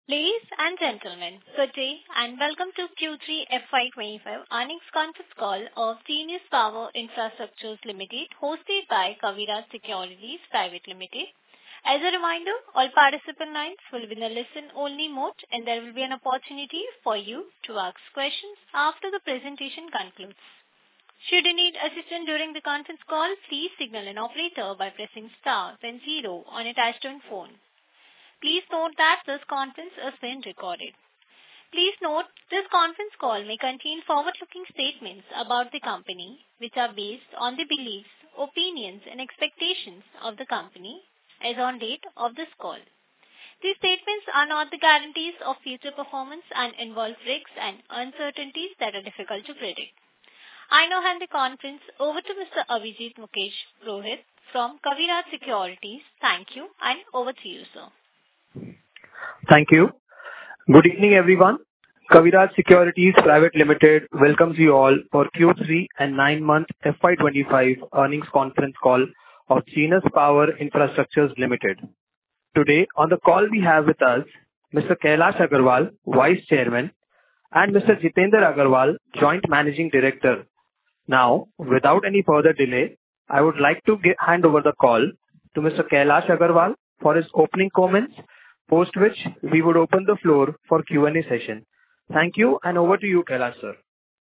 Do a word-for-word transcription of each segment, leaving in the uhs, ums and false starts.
Ladies and gentlemen, good day and welcome to Q three F Y twenty-five earnings conference call of Genius Power Infrastructure Limited, hosted by Kaviraj Securities Private Limited. As a reminder, all participant lines will be in a listen-only mode, and there will be an opportunity for you to ask questions after the presentation concludes. Should you need assistance during the conference call, please signal an operator by pressing star then zero on a touch-tone phone. Please note that this conference is being recorded. Please note this conference call may contain forward-looking statements about the company, which are based on the beliefs, opinions, and expectations of the company as on date of this call. These statements are not the guarantees of future performance and involve risks and uncertainties that are difficult to predict. I now hand the conference over to Mister Abhijit Mukesh Rohit from Kaviraj Securities. Thank you, and over to you, sir. Thank you. Good evening, everyone. Kaviraj Securities Private Limited welcomes you all for Q three and nine-month F Y twenty-five earnings conference call of Genius Power Infrastructure Limited. Today, on the call we have with us Mister Kailash Agarwal, Vice Chairman, and Mister Jitendra Agarwal, Joint Managing Director. Now, without any further delay, I would like to get, hand over the call to Mister Kailash Agarwal for his opening comments, post which we would open the floor for Q and A session. Thank you, and over to you, Kailash, sir.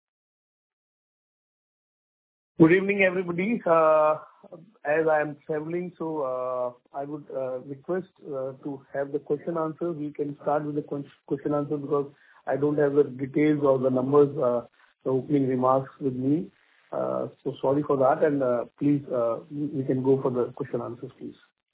Good evening, everybody. Uh, as I am traveling, so uh, I would uh, request uh, to have the question answer. We can start with the question answer because I don't have the details or the numbers, uh, the opening remarks with me. Uh, so sorry for that, and uh, please, uh, we can go for the question answers, please.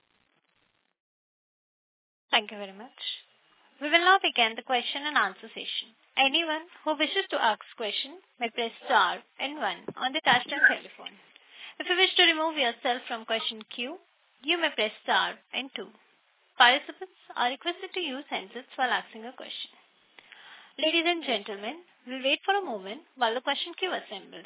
Thank you very much. We will now begin the question and answer session. Anyone who wishes to ask question may press star and one on the touchtone telephone. If you wish to remove yourself from question queue, you may press star and two. Participants are requested to use handsets while asking a question. Ladies and gentlemen, we'll wait for a moment while the question queue assembles.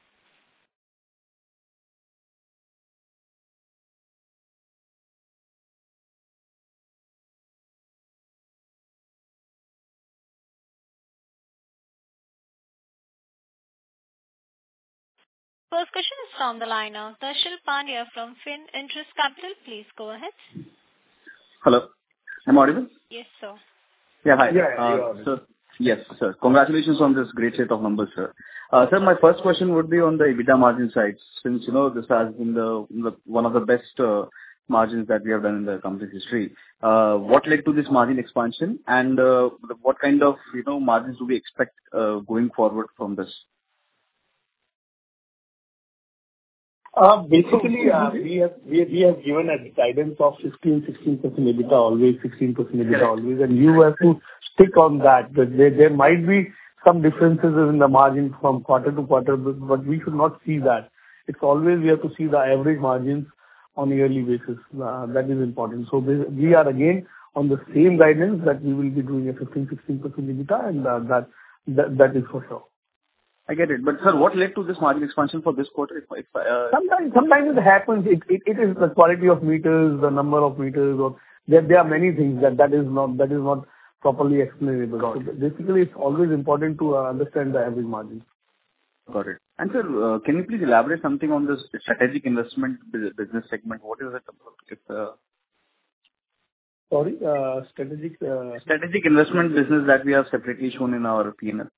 First question is from the line of Darshil Pandya from Fin Interest Capital. Please go ahead. Hello. Am I audible? Yes, sir. Yeah, hi. Yeah, uh, sir. Yes, sir. Congratulations on this great set of numbers, sir. Uh, sir, my first question would be on the EBITDA margin side, since, you know, this has been the, the one of the best uh, margins that we have done in the company's history. Uh, what led to this margin expansion, and uh, what kind of, you know, margins do we expect uh, going forward from this? Uh, Basically, uh, we have we have we have given a guidance of fifteen sixteen percent EBITDA always, sixteen percent EBITDA always, and you have to stick on that. But There there might be some differences in the margin from quarter to quarter, but but we should not see that. It's always we have to see the average margins on a yearly basis. Uh, That is important. So We we are again on the same guidance that we will be doing a fifteen sixteen percent EBITDA, and uh, that that that is for sure. I get it. But sir, what led to this margin expansion for this quarter? If, if, uh, Sometimes sometimes it happens. It it it is the quality of meters, the number of meters, or there there are many things that that is not that is not properly explainable. Got So it. basically, it's always important to uh, understand the average margin. Got it. And sir, uh, can you please elaborate something on this strategic investment bu- business segment? What is it about? If, uh, Sorry, uh, strategic. uh, strategic investment business that we have separately shown in our P and L.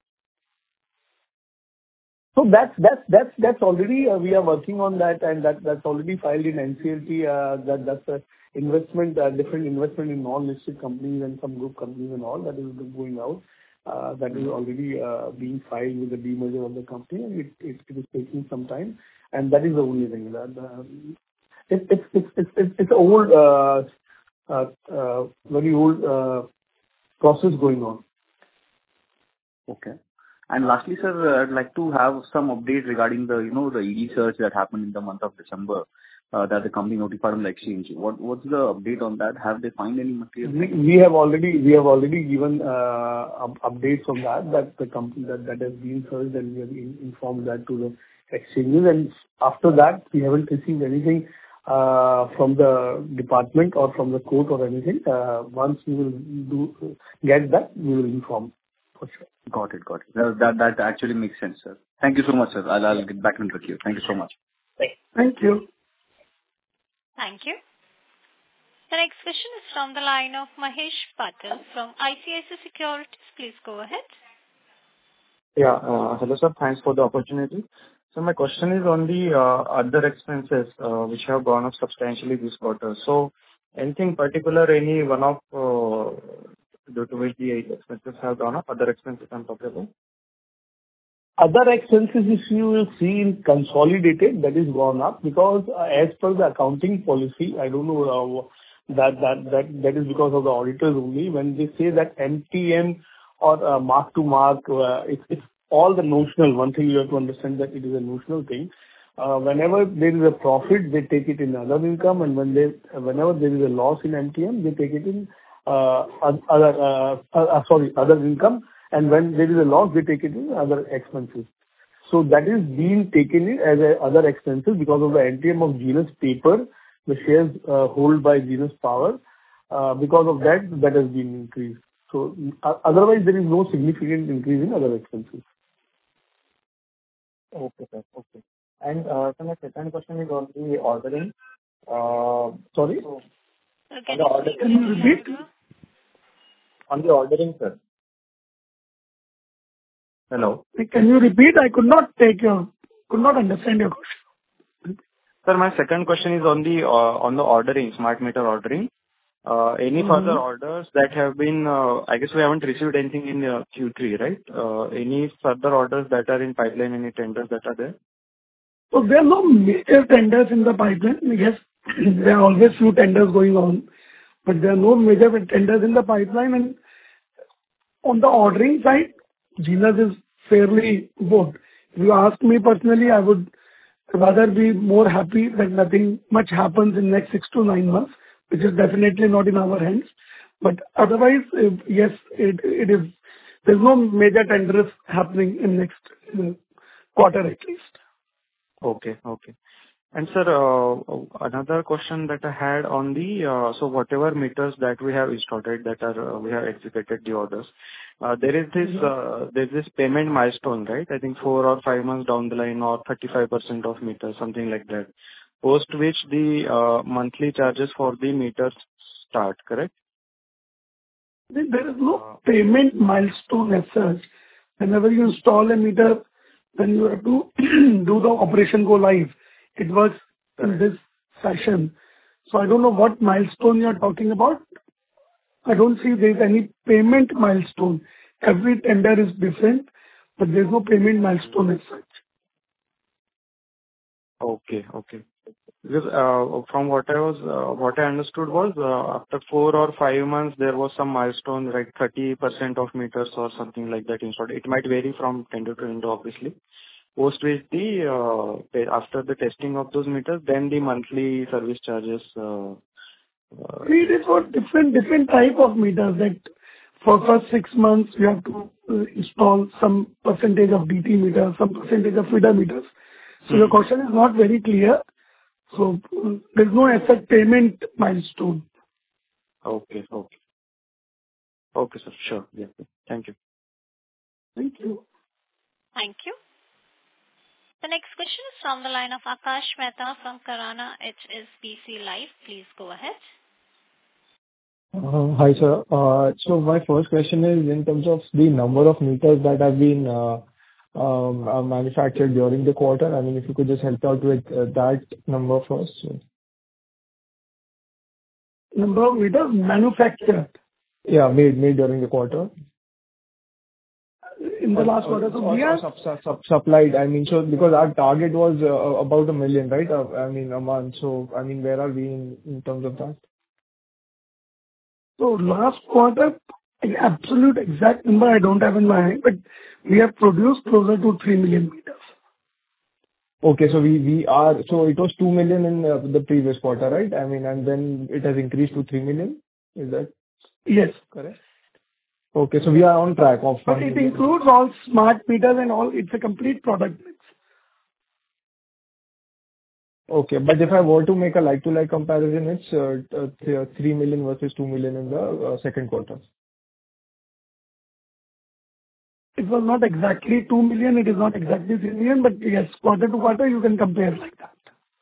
So that's that's that's that's already uh, we are working on that, and that that's already filed in N C L T. uh, That that's a investment, uh, different investment in non-listed companies and some group companies and all that is going out. Uh, That is already uh, being filed with the demerger of the company, and it it it is taking some time, and that is the only thing. That um, it- It's it's it's it's it's an old, uh, uh, uh, very old uh, process going on. Okay. And lastly, sir, uh, I'd like to have some update regarding the, you know, the E D search that happened in the month of December, uh, that the company notified on the exchange. What What's the update on that? Have they found any material? We we have already we have already given uh, up- updates on that that the company that that has been searched, and we have in- informed that to the exchanges. And after that, we haven't received anything uh, from the department or from the court or anything. Uh, Once we will do get that, we will inform for sure. Got it. Got it. That that that actually makes sense, sir. Thank you so much, sir. I'll I'll get back into the queue. Thank you so much. Thank you. Thank you. The next question is from the line of Mahesh Patil from I C I C I Securities. Please go ahead. Yeah. uh, Hello, sir. Thanks for the opportunity. So my question is on the uh, other expenses, uh, which have gone up substantially this quarter. So anything particular, any one-off uh, due to which the expenses have gone up, other expenses I'm talking about? Other expenses, if you will see in consolidated, that is gone up because uh, as per the accounting policy, I don't know, uh, that that that that is because of the auditors only. When they say that M T M or uh, mark to mark, uh, it's it's all the notional. One thing you have to understand that it is a notional thing. Uh, Whenever there is a profit, they take it in other income, and when they whenever there is a loss in M T M, they take it in uh, oth- other uh, uh, uh, sorry other income. And when there is a loss, they take it in other expenses. So that is being taken in as a other expenses because of the M T M of Genus Paper, the shares uh, held by Genus Power. Uh, Because of that, that has been increased. So uh, otherwise, there is no significant increase in other expenses. Okay, sir. Okay. And uh, so my second question is on the ordering. Uh, Sorry? so So on can the you order, speak Can you repeat? louder? on the ordering, sir. Hello. Can you repeat? I could not take your, could not understand your question. Sir, my second question is on the uh, on the ordering, smart meter ordering. Uh, Any further Mhm. orders that have been, uh, I guess we haven't received anything in uh, Q three, right? Uh, Any further orders that are in pipeline, any tenders that are there? So there are no major tenders in the pipeline. Yes, there are always few tenders going on, but there are no major tenders in the pipeline. And on the ordering side, Genus is fairly good. If you ask me personally, I would rather be more happy that nothing much happens in next six to nine months, which is definitely not in our hands. But otherwise, if- yes, it it is. There's no major tenders happening in next uh, quarter at least. Okay. Okay. And sir, uh, another question that I had on the, uh, so whatever meters that we have installed, right, that are, uh, we have executed the orders, uh, there is this, uh, there's this payment milestone, right? I think four or five months down the line or thirty-five percent of meters, something like that. Post which the uh, monthly charges for the meters start, correct? There there is no payment milestone as such. Whenever you install a meter, then you have to do the operation go live. It works in this fashion. So I don't know what milestone you are talking about. I don't see there is any payment milestone. Every tender is different, but there's no payment milestone as such. Okay. Okay. Because uh, from what I was, uh, what I understood was, uh, after four or five months, there was some milestone, like thirty percent of meters or something like that installed. It might vary from tender to tender, obviously. Post which the, uh, te- after the testing of those meters, then the monthly service charges. uh, uh, It is for different different type of meters. That for first six months you have to uh, install some percentage of D T meters, some percentage of feeder meters. So your question is not very clear. So uh, there's no asset payment milestone. Okay. Okay. Okay, sir. Sure. Yeah. Thank you. Thank you. Thank you. The next question is from the line of Akash Mehta from Karana H S B C Life. Please go ahead. Uh, Hi, sir. Uh, So my first question is in terms of the number of meters that have been uh, um, uh, manufactured during the quarter. I mean, if you could just help out with uh, that number first. So, Number of meters manufactured yeah, made made during the quarter. in the Or last or- quarter. So or- we or are sup- sup- sup- supplied. I mean, so because our target was uh, about a million, right? Uh, I mean, a month. So, I mean, where are we in in terms of that? so last quarter, an absolute exact number I don't have in my hand, but we have produced closer to three million meters. Okay, so we we are. So it was two million in uh, the previous quarter, right? I mean, and then it has increased to three million. Is that Yes. correct? Okay, so we are on track of But one it million. includes all smart meters and all. It's a complete product mix. Okay. But if I were to make a like-to-like comparison, it's uh, uh, th- three million versus two million in the uh, second quarter. It was not exactly two million. It is not exactly three million, but yes, quarter to quarter, you can compare like that.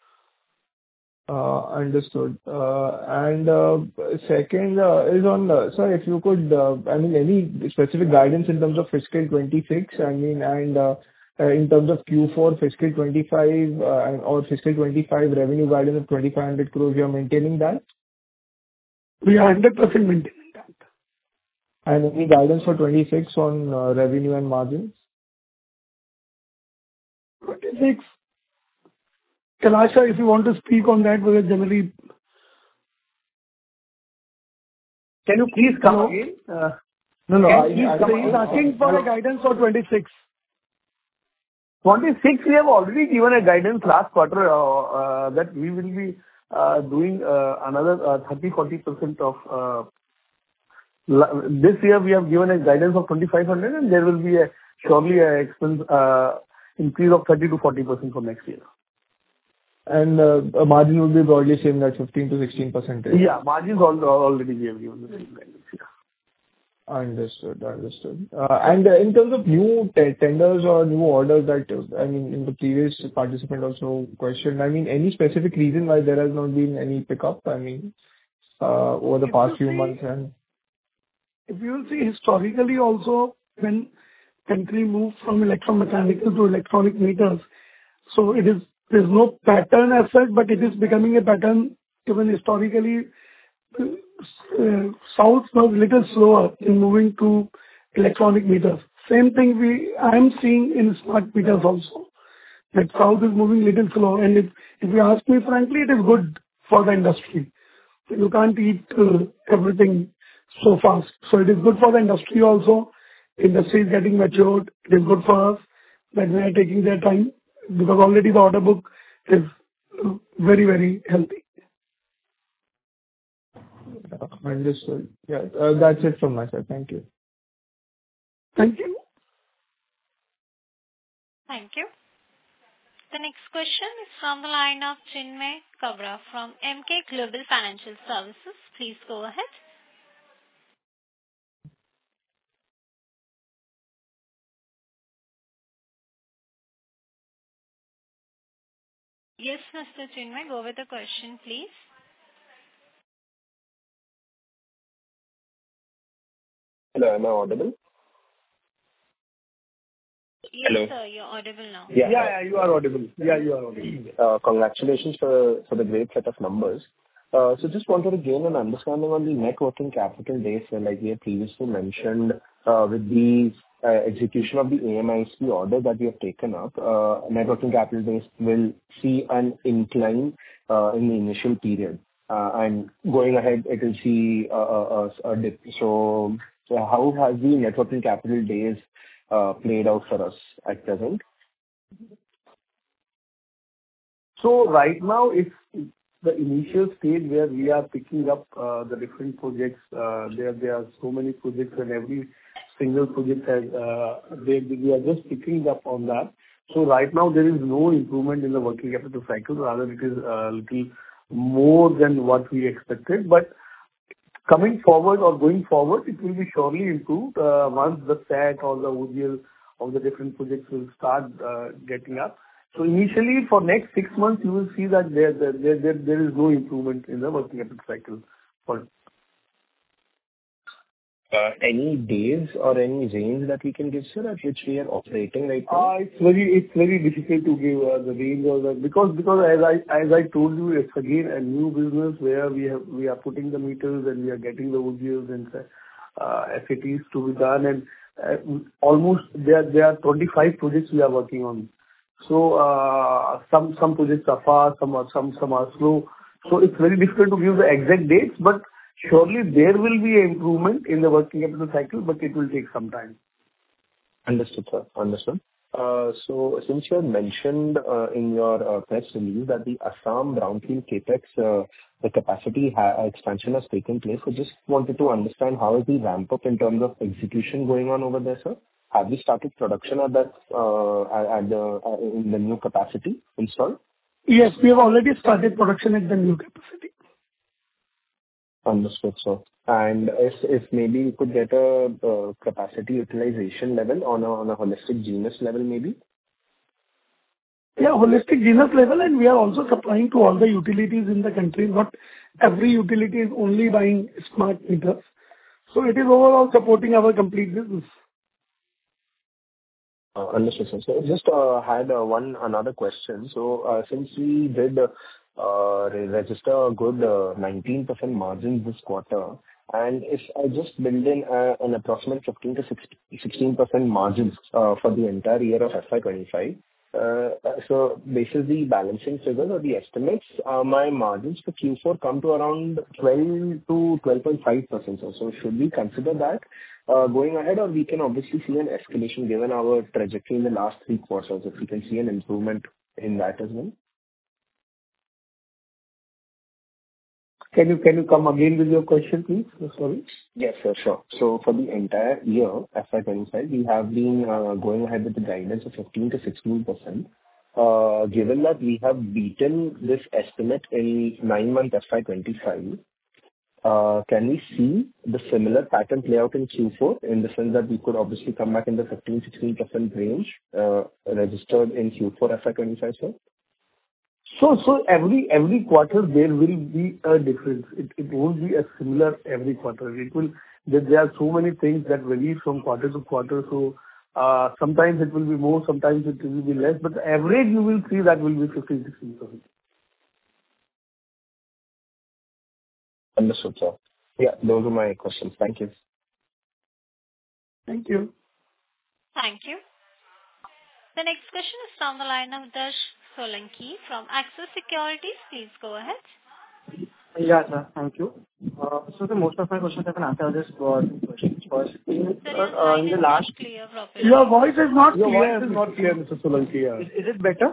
Uh, Understood. Uh, And uh, second uh, is on, uh, sir, if you could, uh, I mean, any specific guidance in terms of fiscal twenty-six, I mean, and uh, uh, in terms of Q four fiscal twenty-five uh, and- or fiscal twenty-five revenue guidance of twenty-five hundred crores, you are maintaining that? We are one hundred percent maintaining that. And any guidance for twenty-six on uh, revenue and margins? twenty-six, Kailasha, if you want to speak on that, because generally, Can you please come No. again? Uh, No, no. Can I- you I- please come he's asking for a guidance for twenty-six. twenty-six, we have already given a guidance last quarter uh, uh, that we will be uh, doing uh, another uh, thirty to forty percent of uh, la- this year. We have given a guidance of twenty-five hundred, and there will be a surely a expense uh, increase of thirty to forty percent for next year. And uh, a margin will be broadly same, that fifteen to sixteen percent. Yeah, margins al- already we have given the same guidance. Yeah. Understood. Understood. Uh, And uh, in terms of new te- tenders or new orders that, uh, I mean, in the previous participant also questioned, I mean, any specific reason why there has not been any pickup, I mean, uh, over the If past you few see- months? And If you will see historically also, when country moved from electromechanical to electronic meters, so it is, there's no pattern as such, but it is becoming a pattern. Even historically, uh, South was little slower in moving to electronic meters. Same thing we I am seeing in smart meters also, that South is moving little slow. And if if you ask me frankly, it is good for the industry. You can't eat uh, everything so fast. So it is good for the industry also. Industry is getting matured. It is good for us that they are taking their time, because already the order book is uh, very, very healthy. uh, understood. Yeah, uh, that's it from my side. Thank you. Thank you. Thank you. The next question is from the line of Chinmay Kabra from Emkay Global Financial Services. Please go ahead. Yes, Mister Chinmay, go with the question, please. Hello, am I audible? Yes, Hello. sir, you're audible now. Yeah, yeah, you are audible. Yeah, you are audible. Uh, Congratulations for for the great set of numbers. Uh, So just wanted to gain an understanding on the net working capital days, uh, like we had previously mentioned, uh, with the uh, execution of the A M I S P order that we have taken up, uh, net working capital days will see an incline uh, in the initial period. Uh, And going ahead, it will see a a- a- a dip. So so how has the net working capital days uh, played out for us at present? So right now, it's the initial stage where we are picking up uh, the different projects. Uh, There there are so many projects, and every single project has, uh, they we are just picking up on that. So right now, there is no improvement in the working capital cycle. Rather, it is a little more than what we expected. But coming forward or going forward, it will be surely improved uh, once the S A T or the O G L of the different projects will start uh, getting up. So initially, for next six months, you will see that there there there there there is no improvement in the working capital cycle. For Uh, Any days or any range that we can give, sir, at which we are operating right now? Uh, It's very it's very difficult to give uh, the range or the, because because as I as I told you, it's again a new business where we have we are putting the meters and we are getting the O G Ls and uh, F A Ts to be done, and uh, almost there there are twenty-five projects we are working on. So uh, some some projects are fast, some are some some are slow. So it's very difficult to give the exact dates, but surely there will be an improvement in the working capital cycle, but it will take some time. Understood, sir. Understood. Uh, So since you had mentioned uh, in your uh, press release that the Assam brownfield CapEx, uh, the capacity ha- expansion has taken place, I just wanted to understand how is the ramp-up in terms of execution going on over there, sir? Have we started production at that, uh, at at the, uh, in the new capacity installed? Yes, we have already started production at the new capacity. Understood, sir. And if if maybe you could get a uh, capacity utilization level on a on a holistic genus level, maybe? Yeah, holistic genus level, and we are also supplying to all the utilities in the country. Not every utility is only buying smart meters. So it is overall supporting our complete business. Uh, Understood, sir. So just uh, had uh, one another question. So, uh, since we did uh, uh, re- register a good uh, nineteen percent margin this quarter, and if I just build in uh, an approximate fifteen to sixteen percent margins uh, for the entire year of F Y twenty-five, uh, uh, so basis the balancing figures or the estimates, uh, my margins for Q four come to around twelve to twelve point five percent. So, so should we consider that uh, going ahead, or we can obviously see an escalation given our trajectory in the last three quarters, if we can see an improvement in that as well? Can you can you come again with your question, please? Oh, sorry. Yes, sir, sure. So for the entire year, F Y twenty-five, we have been uh, going ahead with the guidance of fifteen to sixteen percent. Uh, Given that we have beaten this estimate in nine-month F Y twenty-five, uh, can we see the similar pattern play out in Q four, in the sense that we could obviously come back in the fifteen to sixteen percent range uh, registered in Q four F Y twenty-five, sir? So so every every quarter there will be a difference. It it won't be a similar every quarter. It will. There there are so many things that vary from quarter to quarter, so uh, sometimes it will be more, sometimes it will be less, but the average you will see that will be fifteen to sixteen percent. Understood, sir. Yeah, those are my questions. Thank you. Thank you. Thank you. The next question is from the line of Darsh Solanki from Axis Securities. Please go ahead. Yeah, sir. Thank you. Uh, So the most of my questions have been answered. I'll just go on to questions first. In Sir, your uh, line in the is last... not clear properly. Your voice is not Your clear. voice is not clear, Mister Solanki. Yeah. Is is it better?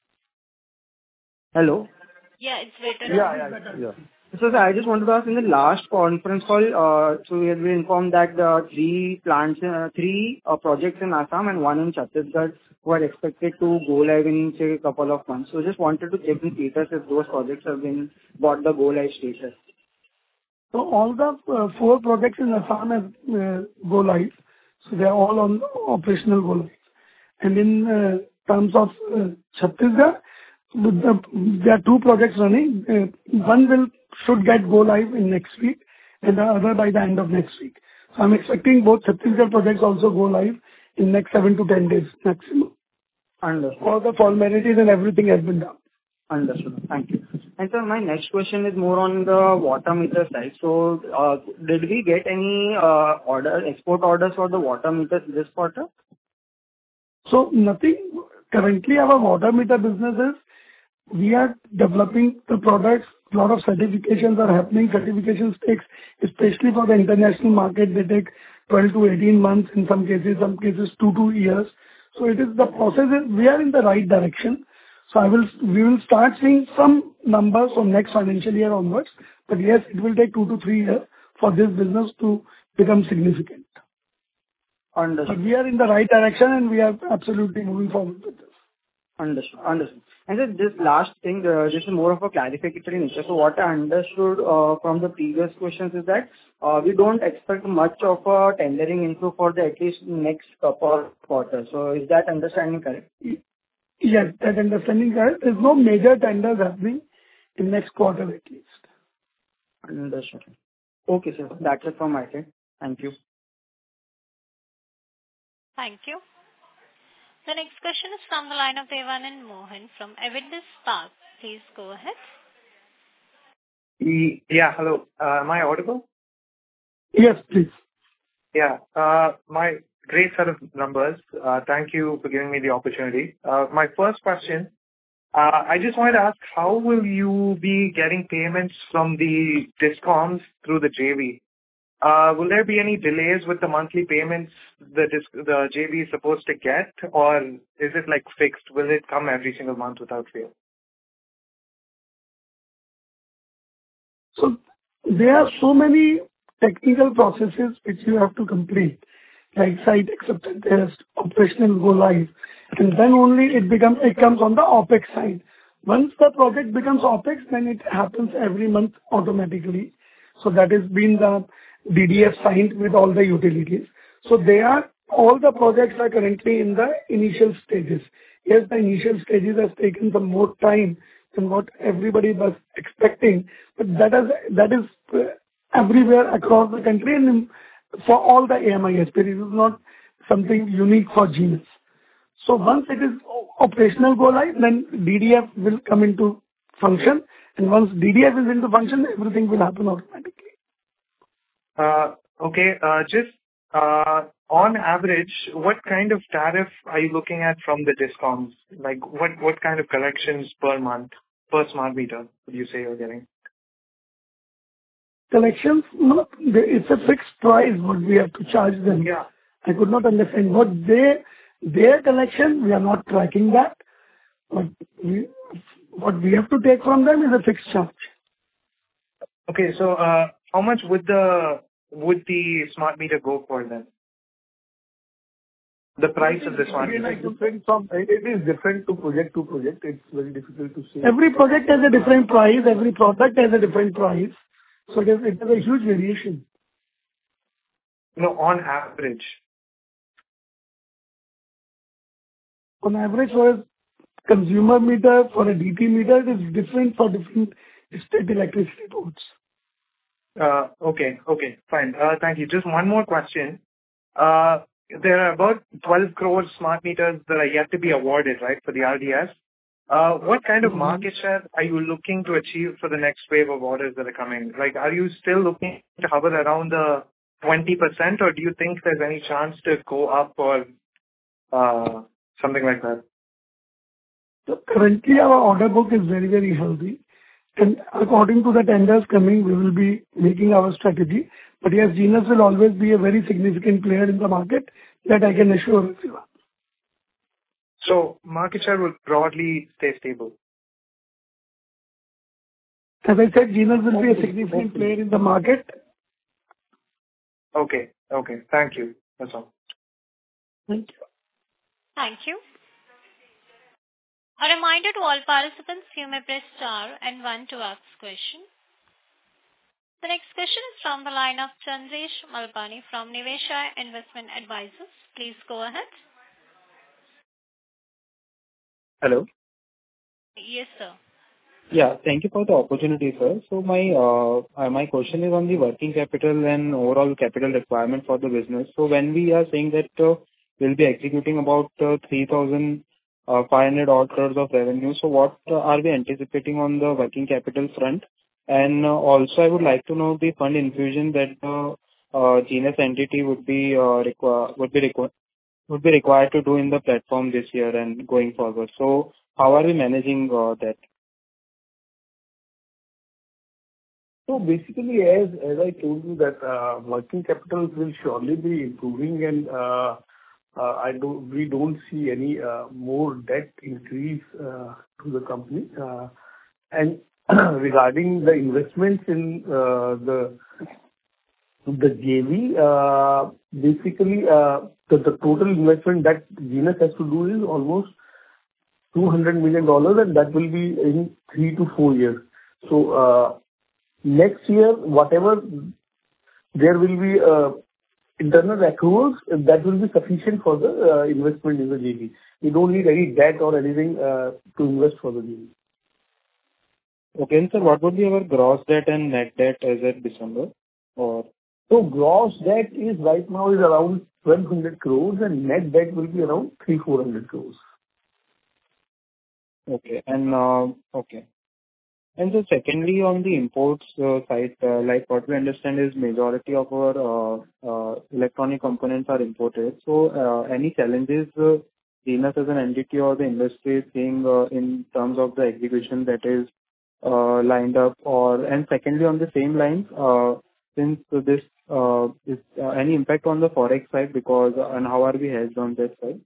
Hello? Yeah, it's better Yeah, now. yeah, yeah. So sir, I just wanted to ask, in the last conference call, uh, so we had been informed that the three plants, uh, three uh, projects in Assam and one in Chhattisgarh were expected to go live in, say, a couple of months. So just wanted to check the status if those projects have been got the go live status. So all the uh, four projects in Assam have uh, go live. So they are all on operational go live. And in uh, terms of uh, Chhattisgarh, with the, there are two projects running. Uh, one will should get go live in next week, and the other by the end of next week. So I'm expecting both Chhattisgarh projects also go live in next seven to ten days maximum. Understood. All the formalities and everything has been done. Understood. Thank you. And sir, my next question is more on the water meter side. So, uh, did we get any uh, order, export orders for the water meters this quarter? So nothing. Currently, our water meter business is we are developing the products. A lot of certifications are happening. Certifications takes, especially for the international market, they take twelve to eighteen months, in some cases, some cases two to years. So it is the process is, we are in the right direction. So I will, we will start seeing some numbers from next financial year onwards. But yes, it will take two to three years for this business to become significant. Understood. But we are in the right direction, and we are absolutely moving forward with this. Understood. Understood. And then this last thing, uh, this is more of a clarificatory nature. So what I understood uh, from the previous questions is that uh, we don't expect much of a tendering inflow for the at least next couple of quarters. So is that understanding correct? Yes, that understanding correct. There's no major tenders happening in next quarter at least. Understood. Okay, sir. That's it from my side. Thank you. Thank you. The next question is from the line of Devanand Mohan from Avendus Spark. Please go ahead. E- Yeah, hello. Uh, Am I audible? Yes, please. Yeah. Uh, My great set of numbers. Uh, Thank you for giving me the opportunity. Uh, My first question, uh, I just wanted to ask, how will you be getting payments from the DISCOMs through the J V? Uh, Will there be any delays with the monthly payments the dis- the J V is supposed to get, or is it like fixed? Will it come every single month without fail? So there are so many technical processes which you have to complete, like site acceptance test, operational go live, and then only it becomes it comes on the OpEx side. Once the project becomes OpEx, then it happens every month automatically. So that has been the D D F signed with all the utilities. So they are, all the projects are currently in the initial stages. Yes, the initial stages has taken some more time than what everybody was expecting, but that is, that is uh, everywhere across the country and in- for all the A M I S P. It is not something unique for Genus. So once it is o- operational go live, then D D F will come into function, and once D D F is into function, everything will happen automatically. Uh, Okay. uh, Just uh, on average, what kind of tariff are you looking at from the discoms? Like, what what kind of collections per month, per smart meter would you say you're getting? Collections, no, they- it's a fixed price what we have to charge them. Yeah. I could not understand what they, their collection, we are not tracking that, but we, what we have to take from them is a fixed charge. Okay. So, uh, how much would the would the smart meter go for then? The price of the smart Again, meter. it depends from, it it is different to project to project. It's very difficult to say. Every project has a different price, every product has a different price, so it is, it is a huge variation. No, on average. On average, for a consumer meter, for a D T meter, it is different for different state electricity boards. Uh, Okay. Okay, fine. Uh, Thank you. Just one more question. Uh, There are about twelve crore smart meters that are yet to be awarded, right, for the R D S. Uh, What kind of market share are you looking to achieve for the next wave of orders that are coming? Like, are you still looking to hover around the twenty percent, or do you think there's any chance to go up or uh, something like that? So currently, our order book is very, very healthy, and according to the tenders coming, we will be making our strategy. But yes, Genus will always be a very significant player in the market, that I can assure everyone. So market share will broadly stay stable. As I said, Genus will be a significant player in the market. Okay. Okay. Thank you. That's all. Thank you. Thank you. A reminder to all participants, you may press star and one to ask question. The next question is from the line of Chandresh Malpani from Niveshaay Investment Advisors. Please go ahead. Hello. Yes, sir. Yeah, thank you for the opportunity, sir. So my uh, uh, my question is on the working capital and overall capital requirement for the business. So when we are saying that uh, we'll be executing about uh, three thousand five hundred odd crores of revenue, so what uh, are we anticipating on the working capital front? And uh, also, I would like to know the fund infusion that the uh, Genus entity would be uh, require would be requ- would be required to do in the platform this year and going forward. So how are we managing uh, that? So basically, as as I told you that uh, working capital will surely be improving, and uh, uh, I don't we don't see any uh, more debt increase uh, to the company. Uh, And regarding the investments in uh, the the J V, uh, basically, uh, the the total investment that Genus has to do is almost two hundred million dollars, and that will be in three to four years. So, uh, next year, whatever there will be uh, internal accruals, that will be sufficient for the uh, investment in the J V. We don't need any debt or anything uh, to invest for the J V. Okay, and sir, what would be our gross debt and net debt as at December? Or So gross debt is right now is around twelve hundred crores, and net debt will be around three four hundred crores. okay, and uh, okay. And so secondly, on the imports uh, side, uh, like what we understand is majority of our uh, uh, electronic components are imported. So uh, any challenges uh, Genus as an entity or the industry is seeing uh, in terms of the execution that is uh, lined up? Or and secondly, on the same lines, uh, since this uh, is uh, any impact on the forex side, because uh, and how are we hedged on that side?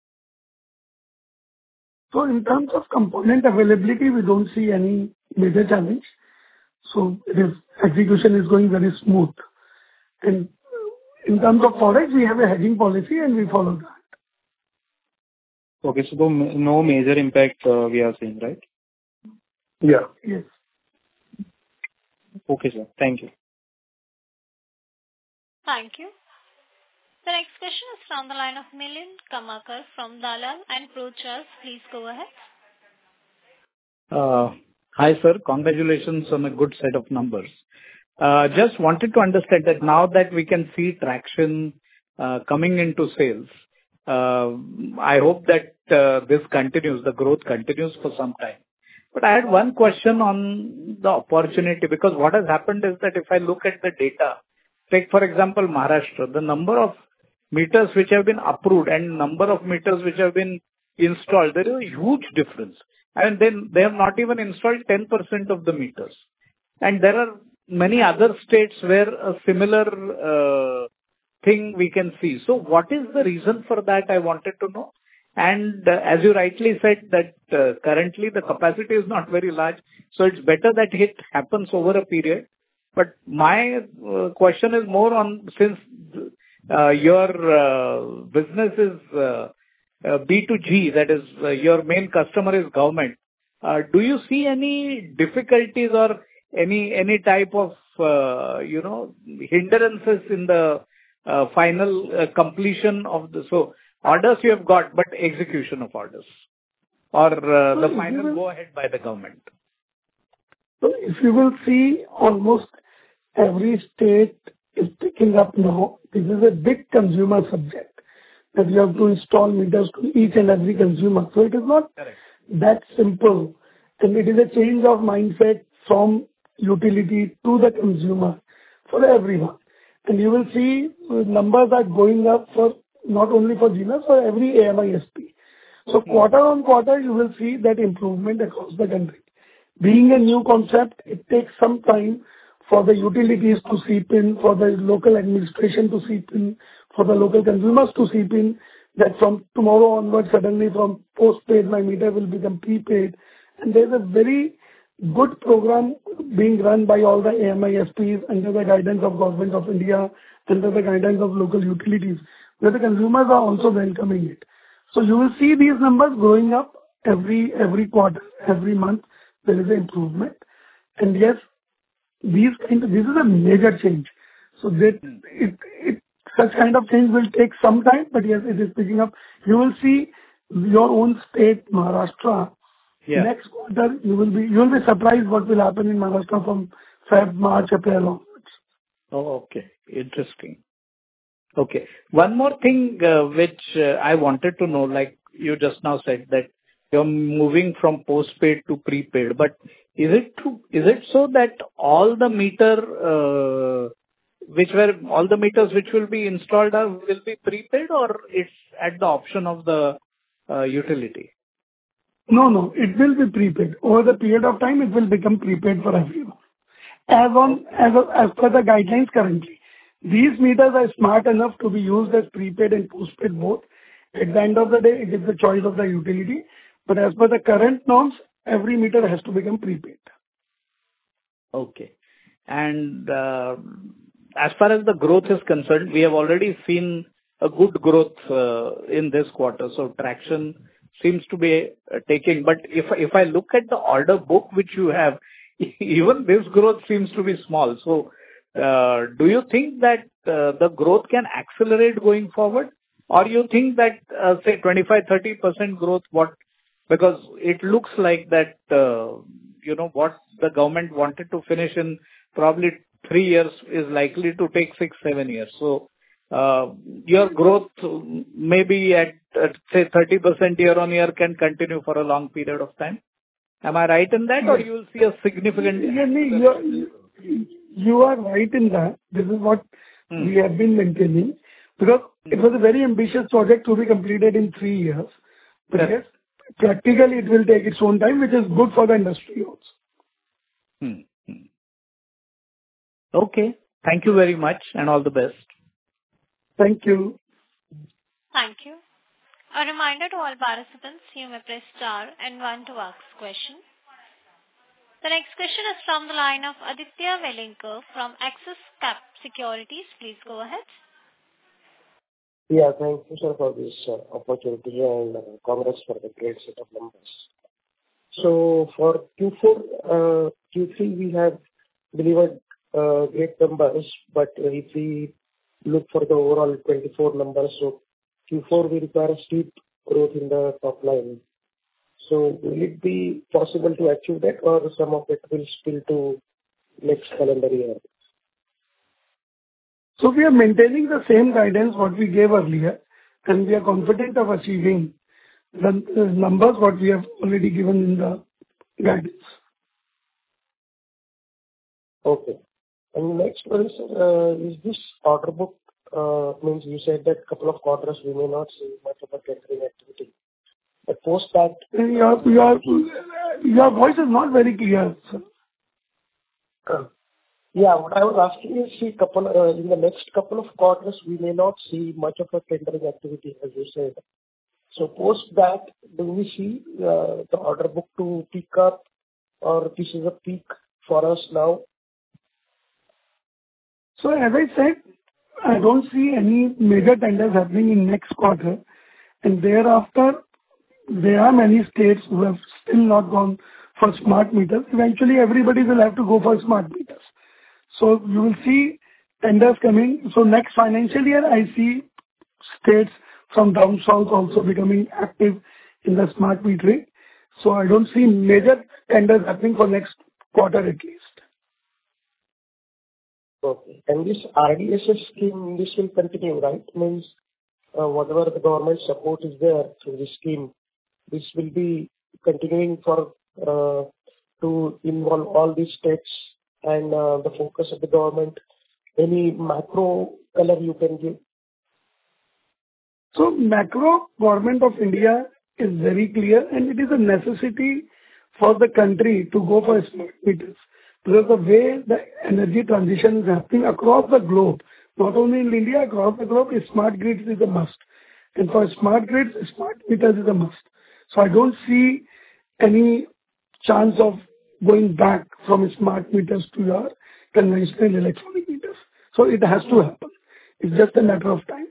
So in terms of component availability, we don't see any major challenge. So it is, execution is going very smooth. And in terms of forex, we have a hedging policy, and we follow that. Okay, so no no major impact uh, we are seeing, right? Yeah. Yes. Okay, sir. Thank you. Thank you. The next question is from the line of Milind Kamakar from Dalal and Broacha. Please go ahead. Uh, Hi, sir. Congratulations on a good set of numbers. Uh, Just wanted to understand that now that we can see traction uh, coming into sales, uh, I hope that uh, this continues, the growth continues for some time. But I had one question on the opportunity, because what has happened is that if I look at the data, take for example Maharashtra, the number of meters which have been approved and number of meters which have been installed, there is a huge difference. And then they have not even installed ten percent of the meters. And there are many other states where a similar uh, thing we can see. So what is the reason for that, I wanted to know. And uh, as you rightly said that uh, currently the capacity is not very large, so it's better that it happens over a period. But my uh, question is more on, since uh, your uh, business is uh, uh, B two G, that is uh, your main customer is government, uh, do you see any difficulties or any any type of uh, you know hindrances in the uh, final uh, completion of the so orders you have got, but execution of orders, or uh, the final go ahead by the government? So if you will see, almost every state is picking up now. This is a big consumer subject, that you have to install meters to each and every consumer. So it is not Correct. that simple, and it is a change of mindset from utility to the consumer for everyone. And you will see uh, numbers are going up for not only for G N A, for every A M I S P. So quarter on quarter, you will see that improvement across the country. Being a new concept, it takes some time for the utilities to seep in, for the local administration to seep in, for the local consumers to seep in, that from tomorrow onwards, suddenly from postpaid, my meter will become prepaid. And there's a very good program being run by all the A M I S Ps under the guidance of Government of India, under the guidance of local utilities, where the consumers are also welcoming it. So you will see these numbers growing up every every quarter, every month. There is an improvement. And yes, these kind of, this is a major change. So that it, it such kind of change will take some time, but yes, it is picking up. You will see your own state, Maharashtra. Yeah. Next quarter, you will be you will be surprised what will happen in Maharashtra from Feb, March, April onwards. Oh, okay. Interesting. Okay. One more thing uh, which uh, I wanted to know, like you just now said that you're moving from postpaid to prepaid, but is it true? Is it so that all the meter uh, which were all the meters which will be installed are will be prepaid, or it's at the option of the uh, utility? No, no, it will be prepaid. Over the period of time, it will become prepaid for everyone. As on as as per the guidelines currently, these meters are smart enough to be used as prepaid and postpaid both. At the end of the day, it is the choice of the utility. But as per the current norms, every meter has to become prepaid. Okay. And uh, as far as the growth is concerned, we have already seen a good growth uh, in this quarter. So traction seems to be uh, taking. But if if I look at the order book which you have, even this growth seems to be small. So uh, do you think that uh, the growth can accelerate going forward? Or you think that, uh, say, twenty-five to thirty percent growth, what, because it looks like that, uh, you know, what the government wanted to finish in probably three years is likely to take six, seven years. So, uh, your growth maybe at, at say, thirty percent year on year can continue for a long period of time. Am I right in that, or you will see a significant? Yeah, you are, you are right in that. This is what hmm. we have been maintaining, because it was a very ambitious project to be completed in three years. But yes, yes practically it will take its own time, which is good for the industry also. Hmm. Okay. Thank you very much and all the best. Thank you. Thank you. A reminder to all participants, you may press star and one to ask question. The next question is from the line of Aditya Wellinkar from Axis Cap Securities. Please go ahead. Yeah, thank you, sir, for this uh, opportunity, and uh, congrats for the great set of numbers. So for Q four, uh, Q three, we have delivered uh, great numbers, but if we look for the overall twenty-four numbers, so Q four, we require a steep growth in the top line. So will it be possible to achieve that, or some of it will spill to next calendar year? So we are maintaining the same guidance what we gave earlier, and we are confident of achieving the uh, numbers what we have already given in the guidance. Okay. And next one is, uh, is this order book, uh, means you said that couple of quarters we may not see much of a tendering activity. But post that, Your your your voice is not very clear, sir. uh, yeah, what I was asking is, see, couple, uh, in the next couple of quarters, we may not see much of a tendering activity, as you said. So post that, do we see uh, the order book to pick up, or this is a peak for us now? So as I said, I don't see any major tenders happening in next quarter, and thereafter, there are many states who have still not gone for smart meters. Eventually, everybody will have to go for smart meters. So you will see tenders coming. So next financial year, I see states from down south also becoming active in the smart metering. So I don't see major tenders happening for next quarter at least. Okay. And this R D S S scheme, this will continue, right? Means, uh, whatever the government support is there through this scheme, this will be continuing for uh, to involve all these states and uh, the focus of the government. Any macro color you can give? So macro government of India is very clear, and it is a necessity for the country to go for smart meters. Because the way the energy transition is happening across the globe, not only in India, across the globe, is smart grids is a must. And for smart grids, smart meters is a must. So I don't see any chance of going back from smart meters to your conventional electronic meters. So it has to happen. It's just a matter of time.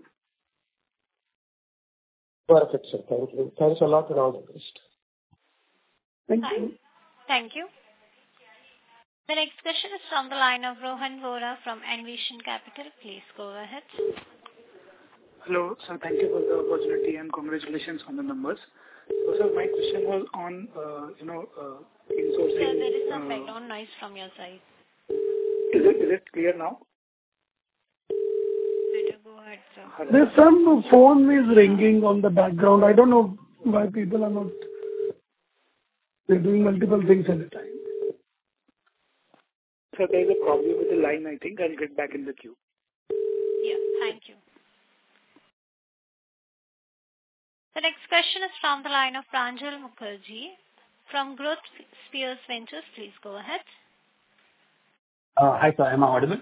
Perfect, sir. Thank you. Thanks a lot and all the best. Thank you. Thank you. The next question is from the line of Rohan Vora from Envision Capital. Please go ahead. Hello, sir. Thank you for the opportunity and congratulations on the numbers. So, sir, my question was on, uh, you know, uh, insourcing. Sir, there is some uh, background noise from your side. Is it, is it clear now? Better go ahead, sir. Hello. There's some phone is ringing on the background. I don't know why people are not. They're doing multiple things at a time. Sir, there is a problem with the line, I think. I'll get back in the queue. Yeah, thank you. The next question is from the line of Pranjal Mukherjee from Growth Spheres Ventures. Please go ahead. Uh, Hi, sir. Am I audible?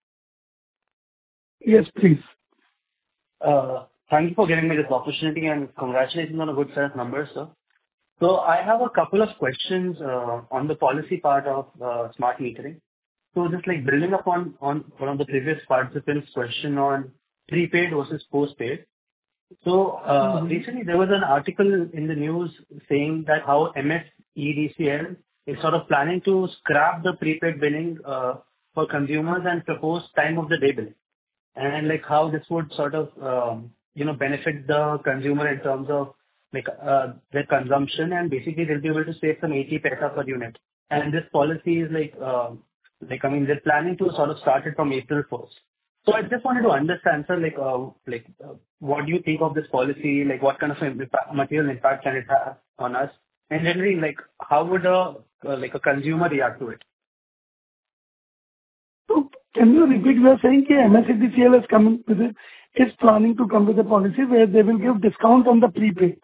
Yes, please. Uh, Thank you for giving me this opportunity, and congratulations on a good set of numbers, sir. So I have a couple of questions uh, on the policy part of uh, smart metering. So just like building upon on one of the previous participants' question on prepaid versus postpaid. So uh, Mm-hmm. recently there was an article in the news saying that how M S E D C L is sort of planning to scrap the prepaid billing uh, for consumers and propose time of the day billing, and like how this would sort of um, you know benefit the consumer in terms of like uh, their consumption, and basically they'll be able to save some eighty paisa per unit. And this policy is like uh, like I mean they're planning to sort of start it from April first. So I just wanted to understand, sir, like uh, like uh, what do you think of this policy? Like what kind of impact, material impact can it have on us? And generally, like how would a uh, like a consumer react to it? So can you repeat? You are saying that M S E D C L is coming with it, is planning to come with a policy where they will give discount on the prepaid.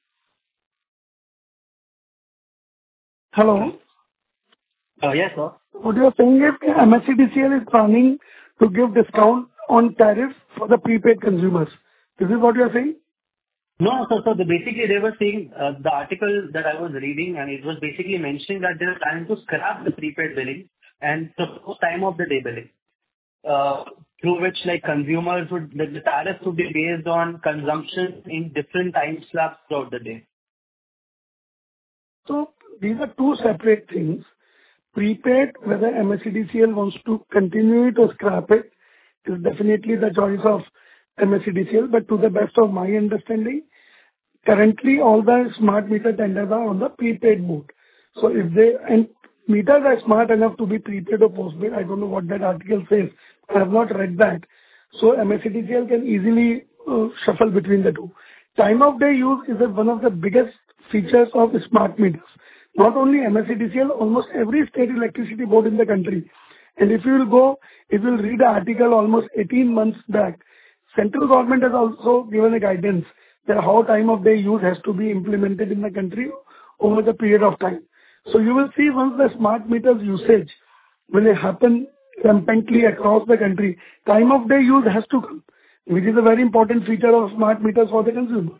Hello? Uh, yes, sir. What you are saying is that M S E D C L is planning to give discount on tariffs for the prepaid consumers. This is what you are saying? No, so so the basically they were saying uh, the article that I was reading, and it was basically mentioning that they are planning to scrap the prepaid billing and propose time of the day billing, uh, through which like consumers would the, the tariffs would be based on consumption in different time slabs throughout the day. So these are two separate things. Prepaid, whether M S C D C L wants to continue it or scrap it, is definitely the choice of M S C D C L. But to the best of my understanding, currently all the smart meter tenders are on the prepaid mode. So if they, and meters are smart enough to be prepaid or postpaid. I don't know what that article says. I have not read that. So M S C D C L can easily uh, shuffle between the two. Time of day use is a, one of the biggest features of smart meters. Not only M S C D C L, almost every state electricity board in the country. And if you will go, if you will read the article almost eighteen months back, central government has also given a guidance that how time of day use has to be implemented in the country over the period of time. So you will see once the smart meters usage will happen rampantly across the country, time of day use has to come, which is a very important feature of smart meters for the consumer.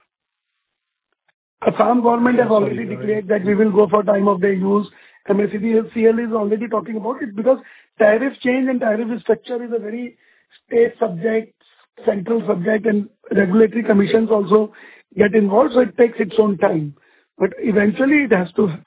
Assam government has already declared that we will go for time of day use. M S C D C L is already talking about it because tariff change and tariff structure is a very state subject, central subject, and regulatory commissions also get involved, so it takes its own time. But eventually it has to happen.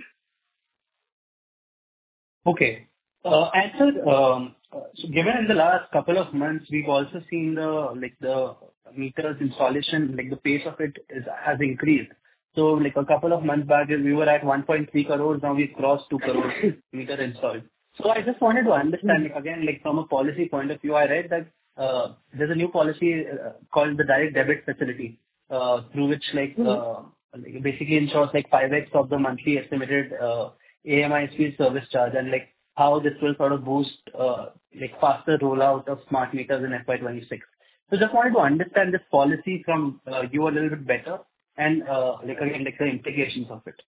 Okay. Uh, and sir, um, so given in the last couple of months, we've also seen the like the meters installation, like the pace of it is has increased. So like a couple of months back, we were at one point three crores. Now we've crossed two crores meter installed. So I just wanted to understand, like again, like from a policy point of view, I read that uh, there's a new policy uh, called the direct debit facility, uh, through which like uh, like basically ensures like five x of the monthly estimated uh, A M I S P service charge, and like how this will sort of boost uh, like faster rollout of smart meters in F Y twenty-six. So just wanted to understand this policy from uh, you a little bit better, and uh, like again like the implications of it.